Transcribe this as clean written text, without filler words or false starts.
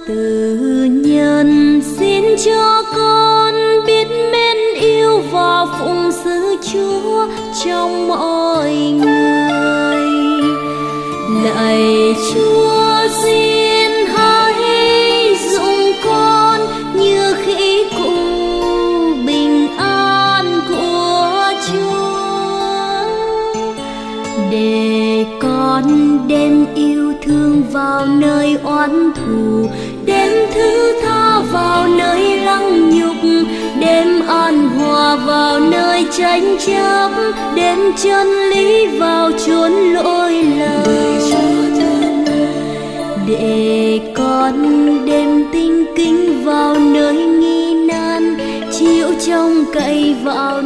Từ nhân xin cho con biết mến yêu và phụng sự Chúa trong mọi người. Lạy Chúa xin hãy dùng con như khí cụ bình an của Chúa, để con đem yêu thương vào nơi oán thù, đem thứ tha vào nơi lăng nhục, đem an hòa vào nơi tranh chấp, đem chân lý vào chốn lỗi lầm. Để con đem tinh kính vào nơi nghi nan, chịu trông cậy vào